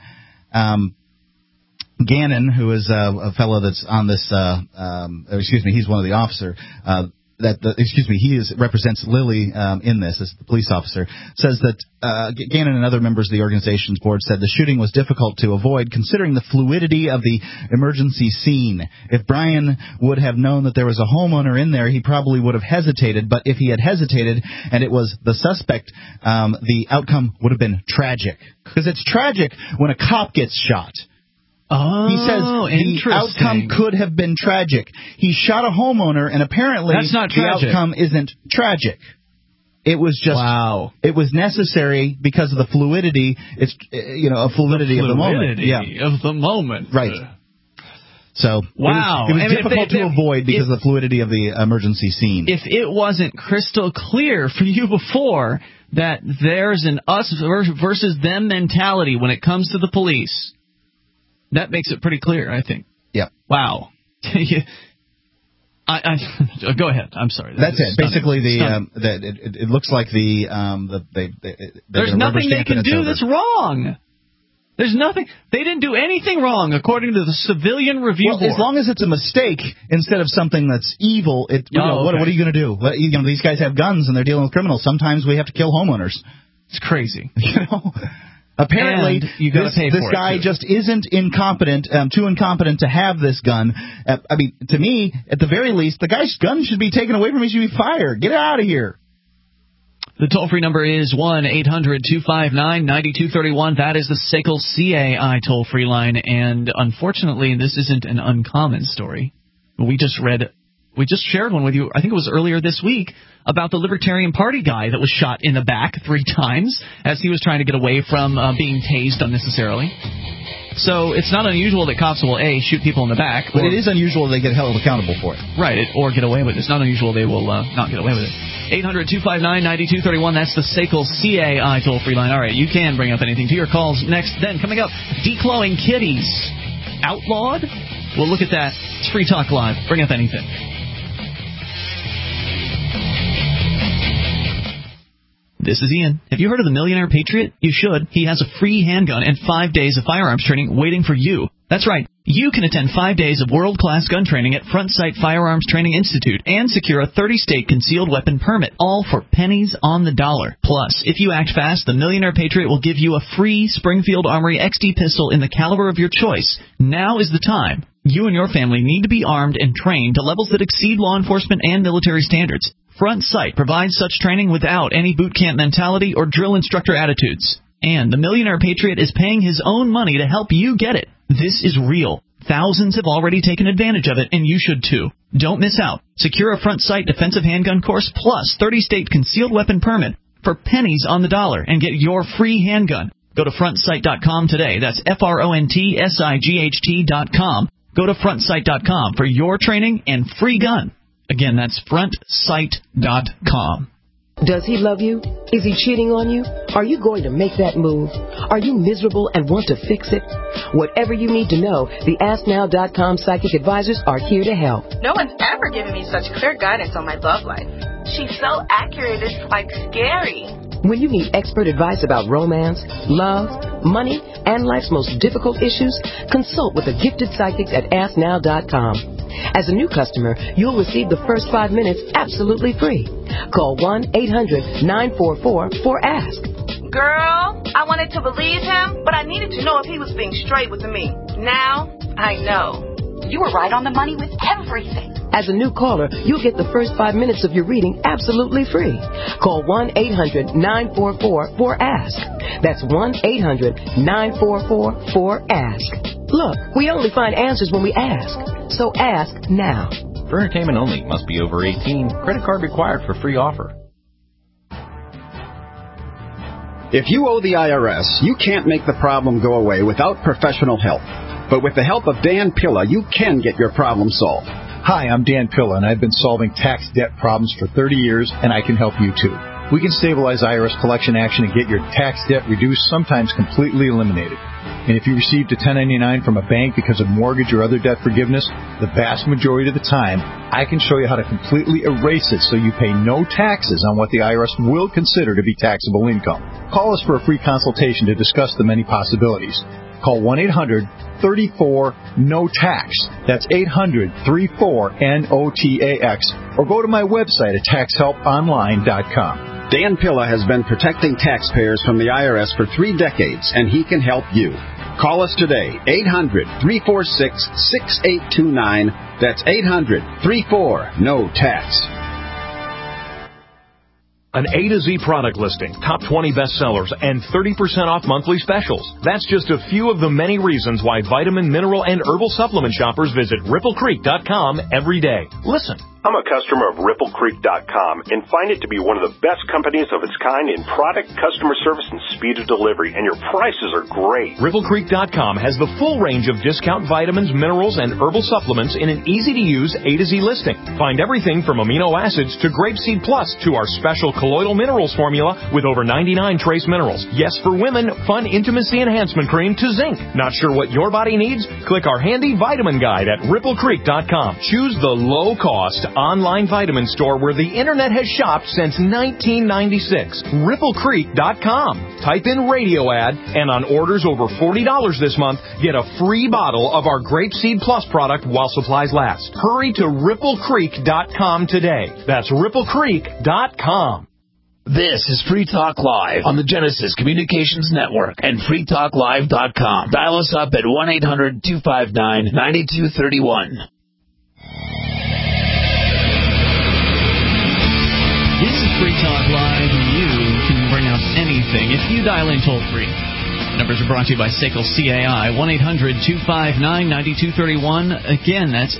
Gannon, who is a fellow that's on this, he's one of the officer, he represents Lily in this as the police officer, says that Gannon and other members of the organization's board said the shooting was difficult to avoid considering the fluidity of the emergency scene. If Brian would have known that there was a homeowner in there, he probably would have hesitated, but if he had hesitated and it was the suspect, the outcome would have been tragic. Because it's tragic when a cop gets shot. Oh, he says the outcome could have been tragic. He shot a homeowner, and apparently that's not tragic. The outcome isn't tragic. It was just It was necessary because of the fluidity. It's fluidity of the moment. Of the moment, right? So wow, it was difficult to avoid because of the fluidity of the emergency scene. If it wasn't crystal clear for you before that there's an us versus them mentality when it comes to the police. That makes it pretty clear, I think. Yeah. Wow. Go ahead. I'm sorry. That's it. Basically, it looks like there's nothing they can do that's wrong. There's nothing. They didn't do anything wrong, according to the Civilian Review Board. As long as it's a mistake instead of something that's evil, what are you going to do? These guys have guns and they're dealing with criminals. Sometimes we have to kill homeowners. It's crazy. Apparently, this guy just isn't incompetent, too incompetent to have this gun. To me, at the very least, the guy's gun should be taken away from him. He should be fired. Get it out of here. The toll-free number is 1-800-259-9231. That is the SACL CAI toll-free line. And unfortunately, this isn't an uncommon story. We just shared one with you, I think it was earlier this week, about the Libertarian Party guy that was shot in the back 3 times as he was trying to get away from being tased unnecessarily. So it's not unusual that cops will, shoot people in the back. But it is unusual they get held accountable for it. Right, or get away with it. It's not unusual they will not get away with it. 800-259-9231, that's the SACL CAI toll-free line. All right, you can bring up anything to your calls next. Then, coming up, declawing kitties. Outlawed? We'll look at that. It's Free Talk Live. Bring up anything. This is Ian. Have you heard of the Millionaire Patriot? You should. He has a free handgun and 5 days of firearms training waiting for you. That's right. You can attend 5 days of world-class gun training at Front Sight Firearms Training Institute and secure a 30-state concealed weapon permit, all for pennies on the dollar. Plus, if you act fast, the Millionaire Patriot will give you a free Springfield Armory XD pistol in the caliber of your choice. Now is the time. You and your family need to be armed and trained to levels that exceed law enforcement and military standards. Front Sight provides such training without any boot camp mentality or drill instructor attitudes. And the Millionaire Patriot is paying his own money to help you get it. This is real. Thousands have already taken advantage of it, and you should too. Don't miss out. Secure a Front Sight defensive handgun course plus 30-state concealed weapon permit for pennies on the dollar and get your free handgun. Go to frontsight.com today. That's FRONTSIGHT.com. Go to frontsight.com for your training and free gun. Again, that's frontsight.com. Does he love you? Is he cheating on you? Are you going to make that move? Are you miserable and want to fix it? Whatever you need to know, the AskNow.com psychic advisors are here to help. No one's ever given me such clear guidance on my love life. She's so accurate, it's like scary. When you need expert advice about romance, love, money, and life's most difficult issues, consult with the gifted psychics at AskNow.com. As a new customer, you'll receive the first 5 minutes absolutely free. Call 1-800-944-4ASK. Girl, I wanted to believe him, but I needed to know if he was being straight with me. Now, I know. You were right on the money with everything. As a new caller, you'll get the first 5 minutes of your reading absolutely free. Call 1-800-944-4ASK. That's 1-800-944-4ASK. Look, we only find answers when we ask. So ask now. For entertainment only. Must be over 18. Credit card required for free offer. If you owe the IRS, you can't make the problem go away without professional help. But with the help of Dan Pilla, you can get your problem solved. Hi, I'm Dan Pilla, and I've been solving tax debt problems for 30 years, and I can help you too. We can stabilize IRS collection action and get your tax debt reduced, sometimes completely eliminated. And if you received a 1099 from a bank because of mortgage or other debt forgiveness, the vast majority of the time, I can show you how to completely erase it so you pay no taxes on what the IRS will consider to be taxable income. Call us for a free consultation to discuss the many possibilities. Call 1-800-34-NO-TAX. That's 800-34-NOTAX. Or go to my website at taxhelponline.com. Dan Pilla has been protecting taxpayers from the IRS for 3 decades, and he can help you. Call us today, 800-346-6829. That's 800-34-NO-TAX. An A to Z product listing, top 20 bestsellers, and 30% off monthly specials. That's just a few of the many reasons why vitamin, mineral, and herbal supplement shoppers visit RippleCreek.com every day. Listen. I'm a customer of RippleCreek.com and find it to be one of the best companies of its kind in product, customer service, and speed of delivery, and your prices are great. RippleCreek.com has the full range of discount vitamins, minerals, and herbal supplements in an easy-to-use A to Z listing. Find everything from amino acids to Grapeseed Plus to our special colloidal minerals formula with over 99 trace minerals. Yes, for women, fun intimacy enhancement cream to zinc. Not sure what your body needs? Click our handy vitamin guide at RippleCreek.com. Choose the low-cost online vitamin store where the internet has shopped since 1996. RippleCreek.com. Type in radio ad, and on orders over $40 this month, get a free bottle of our Grapeseed Plus product while supplies last. Hurry to RippleCreek.com today. That's RippleCreek.com. This is Free Talk Live on the Genesis Communications Network and freetalklive.com. Dial us up at 1-800-259-9231. This is Free Talk Live. You can bring up anything if you dial in toll-free. Numbers are brought to you by SACL CAI, 1-800-259-9231. Again, that's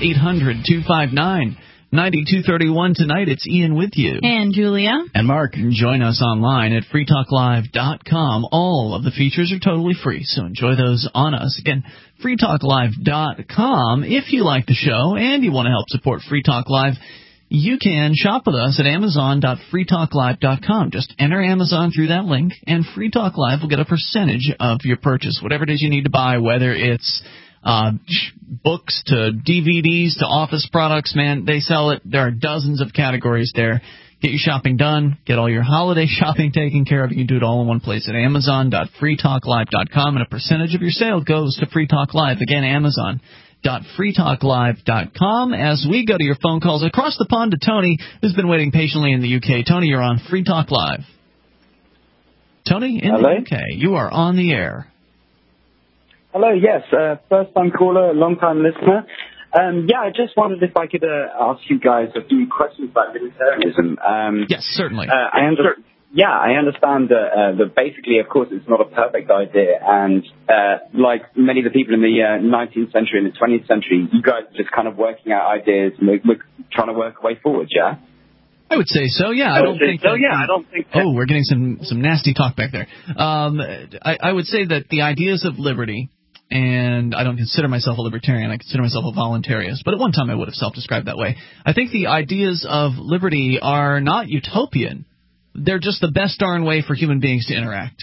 800-259-9231. Tonight, it's Ian with you. And Julia. And Mark. Join us online at freetalklive.com. All of the features are totally free, so enjoy those on us. Again, freetalklive.com. If you like the show and you want to help support Free Talk Live, you can shop with us at amazon.freetalklive.com. Just enter Amazon through that link, and Free Talk Live will get a percentage of your purchase, whatever it is you need to buy, whether it's books to DVDs to office products. Man, they sell it. There are dozens of categories there. Get your shopping done. Get all your holiday shopping taken care of. You can do it all in one place at amazon.freetalklive.com, and a percentage of your sale goes to Free Talk Live. Again, amazon.freetalklive.com. As we go to your phone calls across the pond to Tony, who's been waiting patiently in the UK. Tony, you're on Free Talk Live. Tony, in the UK, you are on the air. Hello, yes, first-time caller, long-time listener. I just wondered if I could ask you guys a few questions about libertarianism. Yes, certainly. I understand that basically, of course, it's not a perfect idea, and like many of the people in the 19th century and the 20th century, you guys are just kind of working out ideas and we're trying to work a way forward, yeah? I would say so, yeah. I don't think Oh, we're getting some nasty talk back there. I would say that the ideas of liberty, and I don't consider myself a libertarian, I consider myself a voluntarist, but at one time I would have self-described that way. I think the ideas of liberty are not utopian. They're just the best darn way for human beings to interact.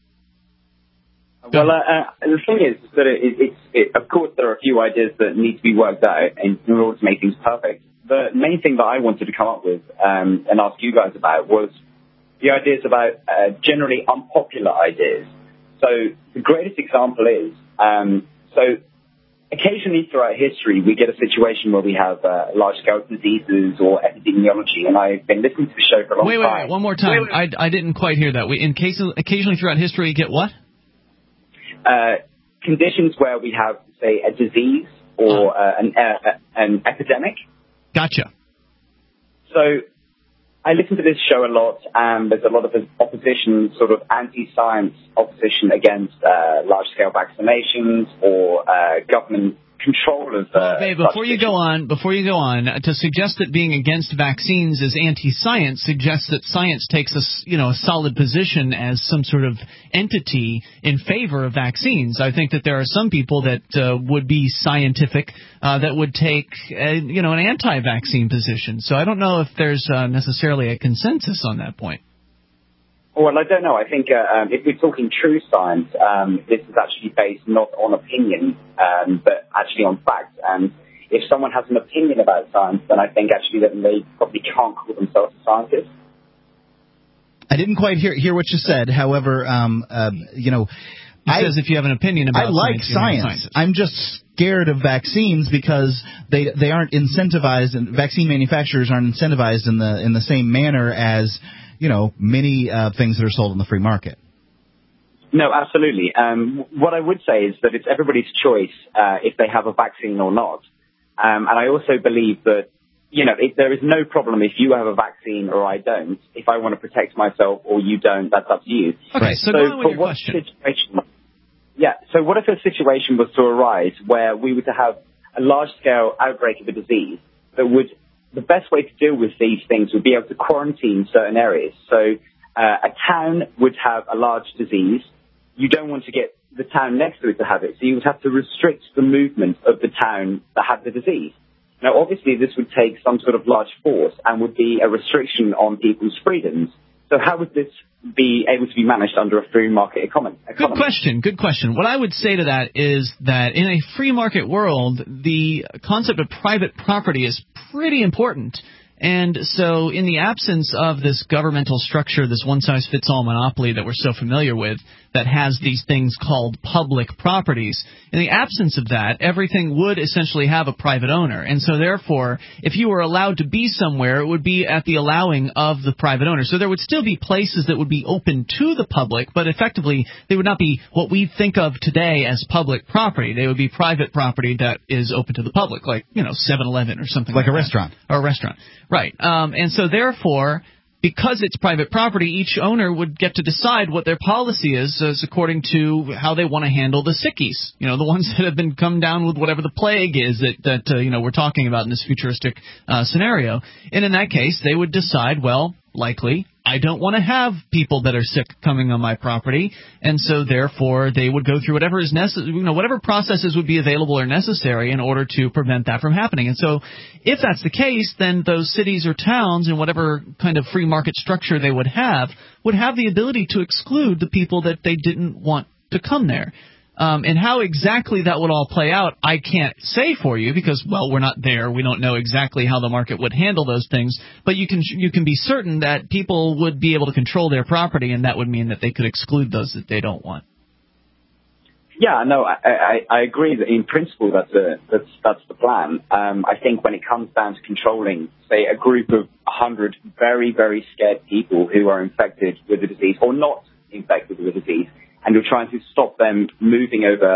Well, the thing is that of course there are a few ideas that need to be worked out in order to make things perfect. The main thing that I wanted to come up with and ask you guys about was the ideas about generally unpopular ideas. So the greatest example is, occasionally throughout history we get a situation where we have large-scale diseases or epidemiology, and I've been listening to the show for a long time. Wait, one more time. I didn't quite hear that. Occasionally throughout history we get what? Conditions where we have, say, a disease or an epidemic. Gotcha. So I listen to this show a lot, and there's a lot of opposition, sort of anti-science opposition against large-scale vaccinations or government control of. Before you go on, to suggest that being against vaccines is anti-science suggests that science takes a solid position as some sort of entity in favor of vaccines. I think that there are some people that would be scientific that would take an anti-vaccine position. So I don't know if there's necessarily a consensus on that point. Well, I don't know. I think if we're talking true science, this is actually based not on opinion, but actually on fact. And if someone has an opinion about science, then I think actually that they probably can't call themselves a scientist. I didn't quite hear what you said. However, It says if you have an opinion about science. I like science. I'm just scared of vaccines because they aren't incentivized, and vaccine manufacturers aren't incentivized in the same manner as many things that are sold in the free market. No, absolutely. What I would say is that it's everybody's choice if they have a vaccine or not. And I also believe that, there is no problem if you have a vaccine or I don't. If I want to protect myself or you don't, that's up to you. Okay, so go on with your question. So what if a situation was to arise where we were to have a large-scale outbreak of a disease the best way to deal with these things would be able to quarantine certain areas. So a town would have a large disease. You don't want to get the town next to it to have it, so you would have to restrict the movement of the town that had the disease. Now, obviously, this would take some sort of large force and would be a restriction on people's freedoms. So how would this be able to be managed under a free market economy? Good question. What I would say to that is that in a free market world, the concept of private property is pretty important. And so in the absence of this governmental structure, this one-size-fits-all monopoly that we're so familiar with that has these things called public properties, in the absence of that, everything would essentially have a private owner. And so therefore, if you were allowed to be somewhere, it would be at the allowing of the private owner. So there would still be places that would be open to the public, but effectively they would not be what we think of today as public property. They would be private property that is open to the public, like, 7-Eleven or something like a restaurant. Or a restaurant. Right. And so therefore, because it's private property, each owner would get to decide what their policy is according to how they want to handle the sickies. The ones that have been come down with whatever the plague is that we're talking about in this futuristic scenario. And in that case, they would decide, well, likely, I don't want to have people that are sick coming on my property, and so therefore they would go through whatever is necessary, whatever processes would be available or necessary in order to prevent that from happening. And so, if that's the case, then those cities or towns, in whatever kind of free market structure they would have the ability to exclude the people that they didn't want to come there. And how exactly that would all play out, I can't say for you because, well, we're not there. We don't know exactly how the market would handle those things. But you can be certain that people would be able to control their property, and that would mean that they could exclude those that they don't want. Yeah, no, I agree that in principle that's the plan. I think when it comes down to controlling, say, a group of 100 very, very scared people who are infected with the disease or not infected with the disease, and you're trying to stop them moving over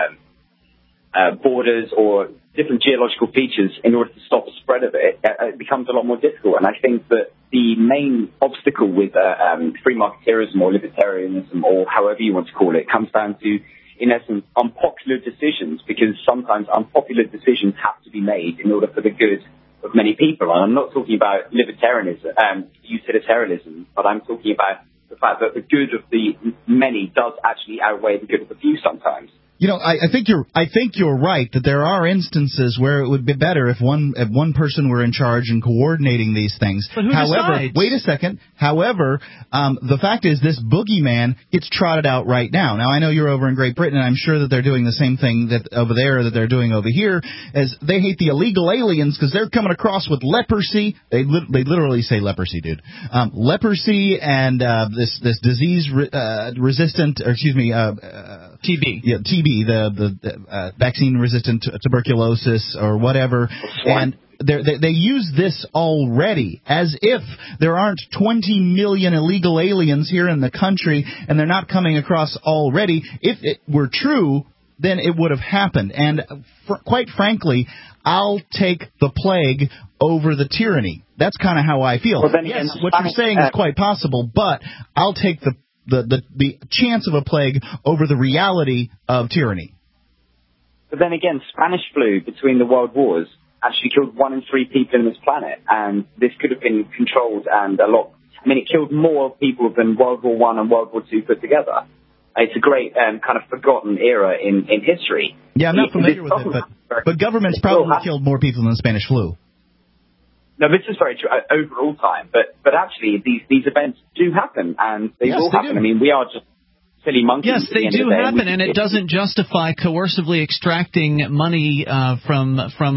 borders or different geological features in order to stop the spread of it, it becomes a lot more difficult. And I think that the main obstacle with free marketeerism or libertarianism or however you want to call it comes down to, in essence, unpopular decisions, because sometimes unpopular decisions have to be made in order for the good of many people. And I'm not talking about libertarianism, utilitarianism, but I'm talking about the fact that the good of the many does actually outweigh the good of the few sometimes. I think you're right that there are instances where it would be better if one person were in charge and coordinating these things. But who decides? Wait a second. However, the fact is this boogeyman gets trotted out right now. Now, I know you're over in Great Britain, and I'm sure that they're doing the same thing that over there that they're doing over here, as they hate the illegal aliens because they're coming across with leprosy. They literally say leprosy, dude. Leprosy and this disease resistant, or excuse me, TB. Yeah, TB. The vaccine-resistant tuberculosis or whatever, and they use this already as if there aren't 20 million illegal aliens here in the country and they're not coming across already. If it were true then it would have happened. And quite frankly, I'll take the plague over the tyranny. That's kind of how I feel. Well, then yes, again, what you're saying is quite possible, but I'll take the chance of a plague over the reality of tyranny. But then again, Spanish flu between the world wars actually killed 1 in 3 people on this planet, and this could have been controlled and a lot. I mean, it killed more people than World War I and World War II put together. It's a great kind of forgotten era in history. Yeah, I'm not familiar with it, but governments probably killed more people than the Spanish flu. No, this is very true over all time. But actually, these events do happen, and they will happen. I mean, we are just silly monkeys. Yes, they do happen, and it doesn't justify coercively extracting money from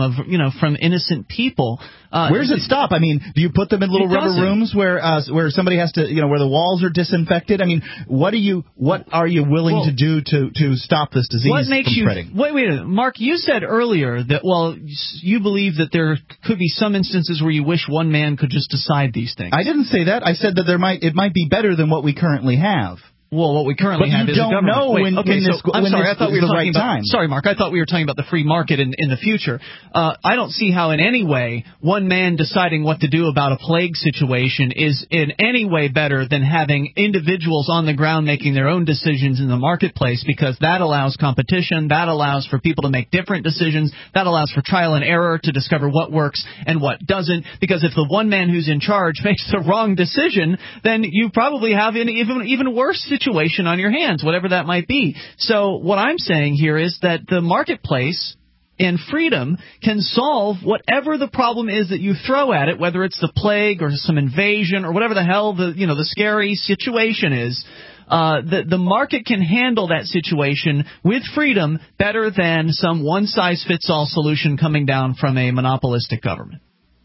innocent people. Where does it stop? I mean, do you put them in little rubber rooms where somebody has to, where the walls are disinfected? I mean, what are you willing to do to stop this disease from spreading? Wait a minute, Mark, you said earlier that you believe that there could be some instances where you wish one man could just decide these things. I didn't say that. I said that it might be better than what we currently have. Well, what we currently have is a government. But you don't know when this is the right time. Sorry, Mark. I thought we were talking about the free market in the future. I don't see how in any way one man deciding what to do about a plague situation is in any way better than having individuals on the ground making their own decisions in the marketplace, because that allows competition, that allows for people to make different decisions, that allows for trial and error to discover what works and what doesn't. Because if the one man who's in charge makes the wrong decision, then you probably have an even worse situation on your hands, whatever that might be. So what I'm saying here is that the marketplace and freedom can solve whatever the problem is that you throw at it, whether it's the plague or some invasion or whatever the hell the scary situation is. The market can handle that situation with freedom better than some one-size-fits-all solution coming down from a monopolistic government.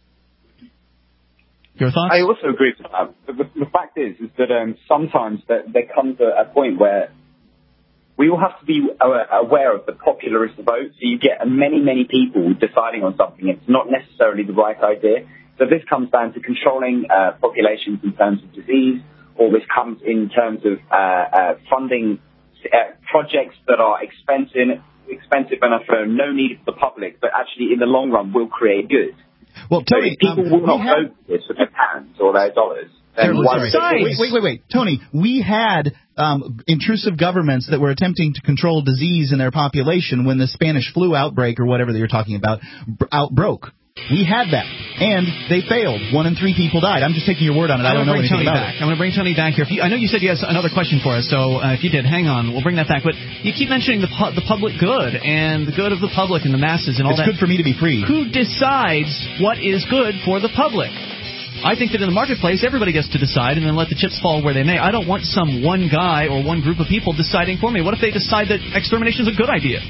Your thoughts? I also agree with that. But the fact is that sometimes there comes a point where we will have to be aware of the popularist vote. So you get many people deciding on something. It's not necessarily the right idea. So this comes down to controlling populations in terms of disease, or this comes in terms of funding projects that are expensive enough for no need for the public, but actually in the long run will create good. Well, Tony, people will not vote for this with their pounds or their dollars. Wait. Tony, we had intrusive governments that were attempting to control disease in their population when the Spanish flu outbreak or whatever that you're talking about broke. We had that, and they failed. 1 in 3 people died. I'm just taking your word on it. I don't know anything about it. I'm going to bring Tony back here. I know you said you had another question for us, so if you did, hang on. We'll bring that back. But you keep mentioning the public good and the good of the public and the masses and all that. It's good for me to be free. Who decides what is good for the public? I think that in the marketplace, everybody gets to decide and then let the chips fall where they may. I don't want some one guy or one group of people deciding for me. What if they decide that extermination is a good idea?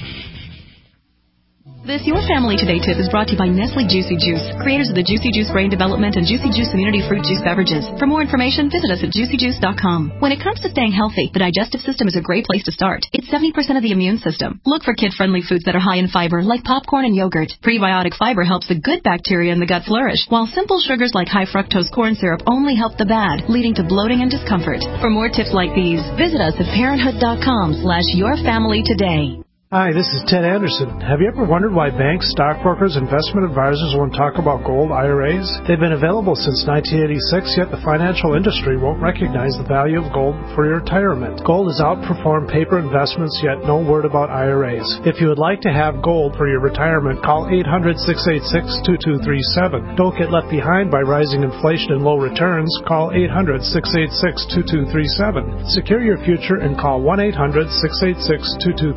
This Your Family Today tip is brought to you by Nestle Juicy Juice, creators of the Juicy Juice Brain Development and Juicy Juice Immunity Fruit Juice beverages. For more information, visit us at juicyjuice.com. When it comes to staying healthy, the digestive system is a great place to start. It's 70% of the immune system. Look for kid-friendly foods that are high in fiber, like popcorn and yogurt. Prebiotic fiber helps the good bacteria in the gut flourish, while simple sugars like high fructose corn syrup only help the bad, leading to bloating and discomfort. For more tips like these, visit us at parenthood.com/yourfamilytoday. Hi, this is Ted Anderson. Have you ever wondered why banks, stockbrokers, investment advisors won't talk about gold IRAs? They've been available since 1986, yet the financial industry won't recognize the value of gold for your retirement. Gold has outperformed paper investments, yet no word about IRAs. If you would like to have gold for your retirement, call 800-686-2237. Don't get left behind by rising inflation and low returns. Call 800-686-2237. Secure your future and call 1-800-686-2237.